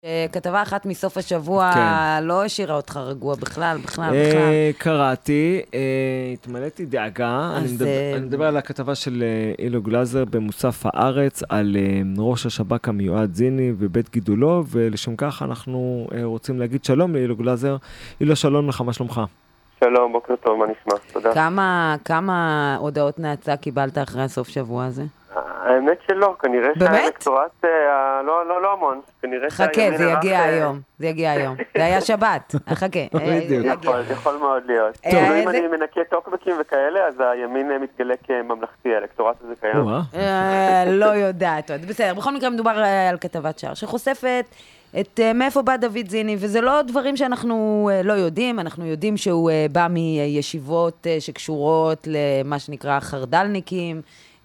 כתבה אחת מסוף השבוע לא השאירה אותך רגוע בכלל. קראתי, התמלאתי דאגה, אני מדבר על הכתבה של אילו גלזר במוסף הארץ, על ראש השב"כ המיועד זיני ובית גידולו, ולשם כך אנחנו רוצים להגיד שלום לאילו גלזר. אילו, שלום לך, מה שלומך? שלום, בוקר טוב, מה נשמע? תודה. כמה הודעות נאצה קיבלת אחרי הסוף שבוע הזה? האמת שלא, כנראה שהאלקטורט, לא המון. חכה, זה יגיע היום. זה היה שבת, חכה. יכול מאוד להיות. אם אני מנקה טוקבקים וכאלה, אז הימין מתגלה כממלכתי, האלקטורט הזה קיים. לא יודעת, בסדר. בכל מקרה מדובר על כתבת שער, שחושפת את מאיפה בא דוד זיני, וזה לא דברים שאנחנו לא יודעים, אנחנו יודעים שהוא בא מישיבות שקשורות למה שנקרא חרדלניקים,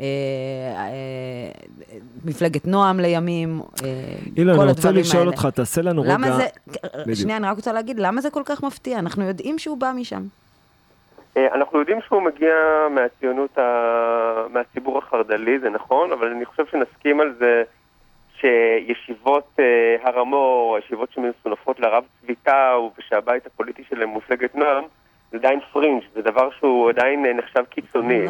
מפלגת נועם לימים, אילן, אני רוצה לשאול אותך, תעשה לנו רגע... שנייה, אני רק רוצה להגיד, למה זה כל כך מפתיע? אנחנו יודעים שהוא בא משם. אנחנו יודעים שהוא מגיע מהציונות, מהציבור החרדלי, זה נכון, אבל אני חושב שנסכים על זה שישיבות הר המור, ישיבות שמסונפות לרב צבי טאו, ושהבית הפוליטי שלהם מפלגת נועם, זה עדיין פרינג', זה דבר שהוא עדיין נחשב קיצוני.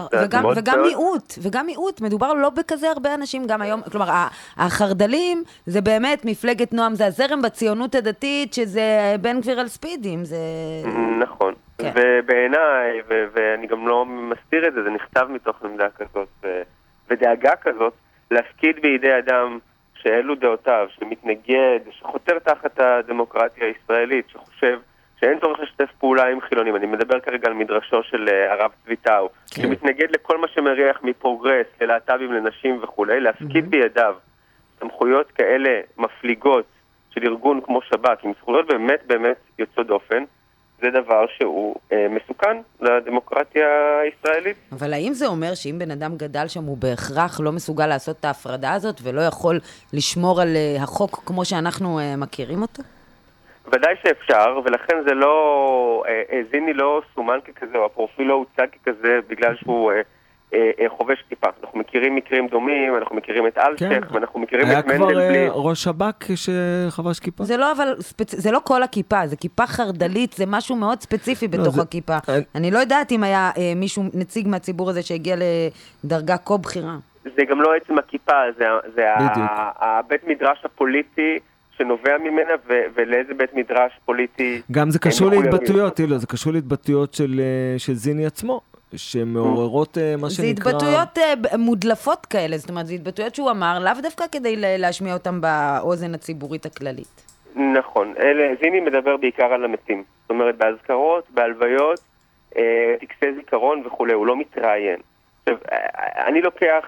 וגם מיעוט, מדובר לא בכזה הרבה אנשים גם היום, כלומר, החרדלים זה באמת מפלגת נועם, זה הזרם בציונות הדתית, שזה בן גביר על ספידים, זה... נכון, ובעיניי, ואני גם לא מסתיר את זה, זה נכתב מתוך עמדה כזאת, ודאגה כזאת, להפקיד בידי אדם שאלו דעותיו, שמתנגד, שחותר תחת הדמוקרטיה הישראלית, שחושב שאין צורך לשתף פעולה עם חילונים. אני מדבר כרגע על מדרשו של הרב צבי טאו, שמתנגד לכל מה שמריח מפרוגרס, ללהט"בים, לנשים וכו', להפקיד בידיו סמכויות כאלה מפליגות של ארגון כמו שב"כ, עם זכויות באמת באמת יוצאות דופן, זה דבר שהוא מסוכן לדמוקרטיה הישראלית. אבל האם זה אומר שאם בן אדם גדל שם הוא בהכרח לא מסוגל לעשות את ההפרדה הזאת, ולא יכול לשמור על החוק כמו שאנחנו מכירים אותו? ודאי שאפשר, ולכן זה לא, זיני לא סומן ככזה, או הפרופיל לא הוצג ככזה, בגלל שהוא חובש כיפה. אנחנו מכירים מקרים דומים, אנחנו מכירים את אלשך, ואנחנו מכירים את מנדלבליט. היה כבר ראש שב"כ שחבש כיפה? זה לא, אבל זה לא כל הכיפה, זה כיפה חרדלית, זה משהו מאוד ספציפי בתוך הכיפה. אני לא יודעת אם היה מישהו, נציג מהציבור הזה שהגיע לדרגה כה בכירה. זה גם לא עצם הכיפה, זה הבית מדרש הפוליטי, שנובע ממנה, ולאיזה בית מדרש פוליטי... גם זה קשור להתבטאויות, זה קשור להתבטאויות של זיני עצמו, שמעוררות מה שנקרא... זה התבטאויות מודלפות כאלה, זאת אומרת, זה התבטאויות שהוא אמר, לאו דווקא כדי להשמיע אותם באוזן הציבורית הכללית. נכון, זיני מדבר בעיקר על המתים, זאת אומרת, בהזכרות, בהלוויות, טקסי זיכרון וכו', הוא לא מתראיין. עכשיו, אני לוקח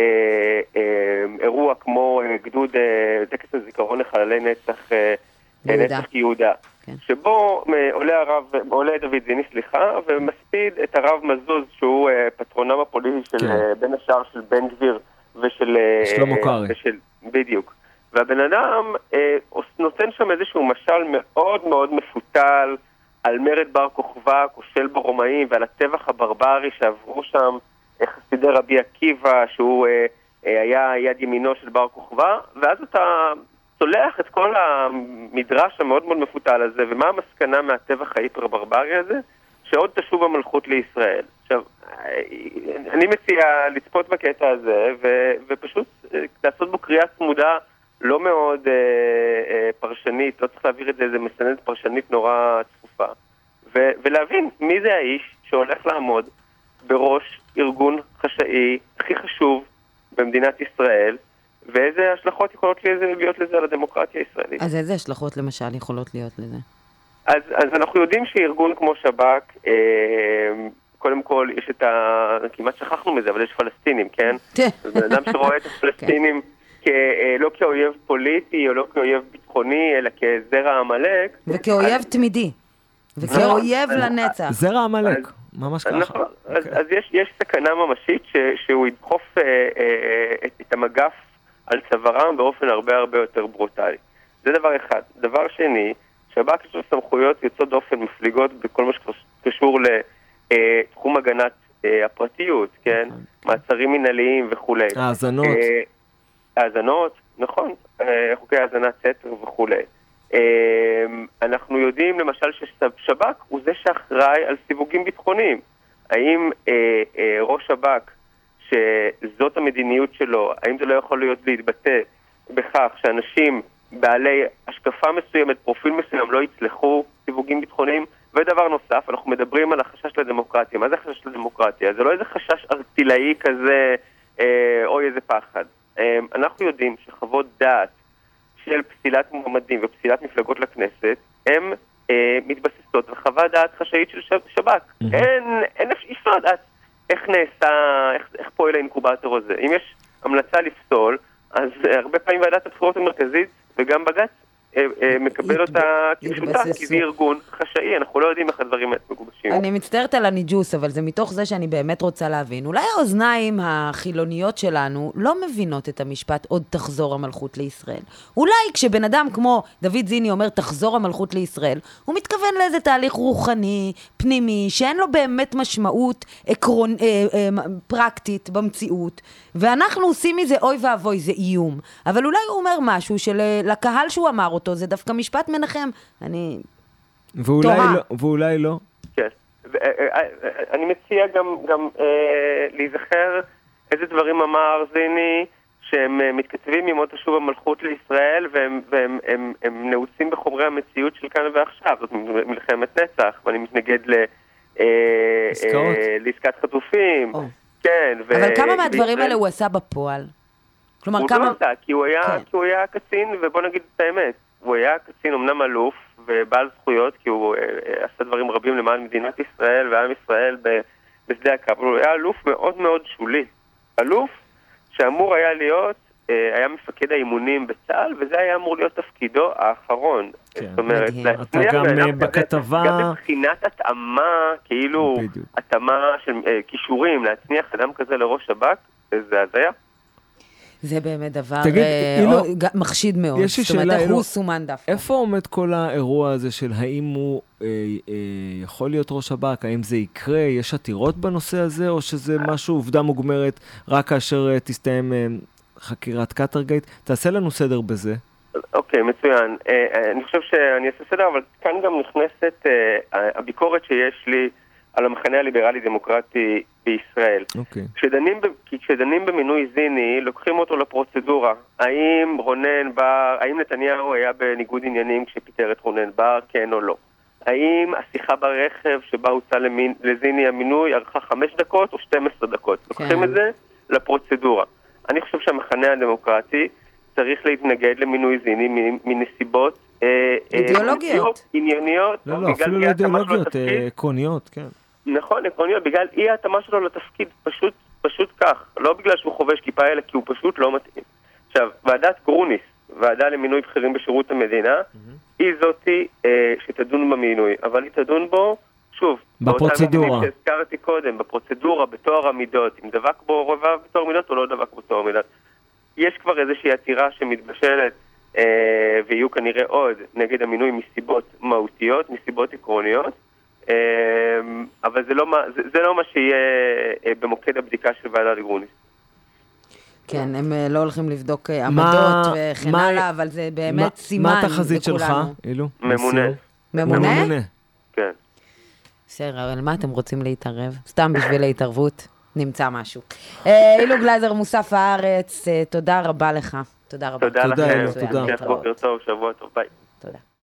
אירוע כמו גדוד טקס הזיכרון לחללי נצח יהודה, שבו עולה דוד זיני, ומספיד את הרב מזוז, שהוא פטרונם הפוליטי של בין השאר של בן גביר ושל שלמה קרעי. בדיוק. והבן אדם נותן שם איזשהו משל מאוד מאוד מפותל על מרד בר כוכבא, כושל ברומאים, ועל הטבח הברברי שעברו שם חסידי רבי עקיבא, שהוא היה יד ימינו של בר כוכבא, ואז אתה צולח את כל המדרש המאוד מאוד מפותל הזה, ומה המסקנה מהטבח ההיפר ברברי הזה? שעוד תשוב המלכות לישראל. עכשיו, אני מציע לצפות בקטע הזה, ופשוט לעשות בו קריאה צמודה לא מאוד פרשנית, לא צריך להעביר את זה, זה מסננת פרשנית נורא צפופה, ולהבין מי זה האיש שהולך לעמוד בראש ארגון חשאי הכי חשוב במדינת ישראל, ואיזה השלכות יכולות להיות לזה על הדמוקרטיה הישראלית. אז איזה השלכות למשל יכולות להיות לזה? אז אנחנו יודעים שארגון כמו שב"כ, קודם כל יש כמעט שכחנו מזה, אבל יש פלסטינים, כן? אז בן אדם שרואה את הפלסטינים לא כאויב פוליטי או לא כאויב ביטחוני, אלא כזרע עמלק. וכאויב תמידי. וכאויב לנצח. זרע עמלק. ממש ככה. אז יש סכנה ממשית שהוא ידחוף את המגף על צווארם באופן הרבה הרבה יותר ברוטלי. זה דבר אחד. דבר שני, שב"כ יש לו סמכויות יוצאות דופן מפליגות בכל מה שקשור לתחום הגנת הפרטיות, כן? מעצרים מנהליים וכו'. האזנות. האזנות, נכון, חוקי האזנת סתר וכו'. אנחנו יודעים למשל ששב"כ הוא זה שאחראי על סיווגים ביטחוניים. האם ראש שב"כ, שזאת המדיניות שלו, האם זה לא יכול להיות להתבטא בכך שאנשים בעלי השקפה מסוימת, פרופיל מסוים, לא יצלחו סיווגים ביטחוניים? ודבר נוסף, אנחנו מדברים על החשש לדמוקרטיה. מה זה חשש לדמוקרטיה? זה לא איזה חשש ארטילאי כזה, או איזה פחד. אנחנו יודעים שחוות דעת של פסילת מועמדים ופסילת מפלגות לכנסת, הן מתבססות על חוות דעת חשאית של שב"כ. אין אפשר לדעת איך נעשה, איך פועל האינקובטור הזה. אם יש המלצה לפסול, אז הרבה פעמים ועדת הבחירות המרכזית וגם בג"ץ מקבל אותה כפשוטה, כי זה ארגון חשאי, אנחנו לא יודעים איך הדברים מגובשים. אני מצטערת על הניג'וס, אבל זה מתוך זה שאני באמת רוצה להבין. אולי האוזניים החילוניות שלנו לא מבינות את המשפט עוד תחזור המלכות לישראל. אולי כשבן אדם כמו דוד זיני אומר תחזור המלכות לישראל, הוא מתכוון לאיזה תהליך רוחני, פנימי, שאין לו באמת משמעות פרקטית במציאות, ואנחנו עושים מזה אוי ואבוי, זה איום. אבל אולי הוא אומר משהו שלקהל שהוא אמר אותו, זה דווקא משפט מנחם. אני ואולי לא. כן. אני מציע גם להיזכר איזה דברים אמר זיני, שהם מתכתבים עם עוד תשוב המלכות לישראל, והם נעוצים בחומרי המציאות של כאן ועכשיו. זאת מלחמת נצח, ואני מתנגד לעסקת חטופים. כן. אבל כמה מהדברים האלה הוא עשה בפועל? כלומר, הוא לא עשה, כי הוא היה קצין, ובוא נגיד את האמת, הוא היה קצין אמנם אלוף ובעל זכויות, כי הוא עשה דברים רבים למען מדינת ישראל ועם ישראל בשדה הקרב, אבל הוא היה אלוף מאוד מאוד שולי. אלוף שאמור היה להיות, היה מפקד האימונים בצה"ל, וזה היה אמור להיות תפקידו האחרון. זאת אומרת, אתה גם בכתבה... גם מבחינת התאמה, כאילו התאמה של כישורים, להצניח אדם כזה לראש שב"כ, זה הזיה. זה באמת דבר מחשיד מאוד. זאת אומרת, איך הוא סומן דווקא. איפה עומד כל האירוע הזה של האם הוא יכול להיות ראש שב"כ, האם זה יקרה, יש עתירות בנושא הזה, או שזה משהו, עובדה מוגמרת, רק כאשר תסתיים חקירת קטרגייט? תעשה לנו סדר בזה. אוקיי, מצוין. אני חושב שאני אעשה סדר, אבל כאן גם נכנסת הביקורת שיש לי על המחנה הליברלי-דמוקרטי בישראל. כשדנים במינוי זיני, לוקחים אותו לפרוצדורה. האם נתניהו היה בניגוד עניינים כשפיטר את רונן בר, כן או לא? האם השיחה ברכב שבה הוצא לזיני המינוי ארכה 5 דקות או 12 דקות? לוקחים את זה לפרוצדורה. אני חושב שהמחנה הדמוקרטי צריך להתנגד למינוי זיני מנסיבות אידיאולוגיות. ענייניות. לא, אפילו לא אידיאולוגיות, עקרוניות, כן. נכון, עקרוניות, בגלל אי ההתאמה שלו לתפקיד, פשוט כך. לא בגלל שהוא חובש כיפה, אלא כי הוא פשוט לא מתאים. עכשיו, ועדת גרוניס, ועדה למינוי בכירים בשירות המדינה, היא זאתי שתדון במינוי, אבל היא תדון בו, שוב, בפרוצדורה. שהזכרתי קודם, בפרוצדורה, בתואר המידות, אם דבק בו רבב בתואר מידות או לא דבק בתואר מידות. יש כבר איזושהי עתירה שמתבשלת, ויהיו כנראה עוד נגד המינוי מסיבות מהותיות, מסיבות עקרוניות, אבל זה לא מה שיהיה במוקד הבדיקה של ועדת גרוניס. כן, הם לא הולכים לבדוק עמדות וכן הלאה, אבל זה באמת סימן לכולנו. מה התחזית שלך, אילו? ממונה. ממונה? כן. בסדר, אבל מה אתם רוצים להתערב? סתם בשביל ההתערבות, נמצא משהו. אילו גלזר, מוסף הארץ, תודה רבה לך. תודה רבה. תודה לכם. תודה. בוקר טוב, שבוע טוב, ביי. תודה.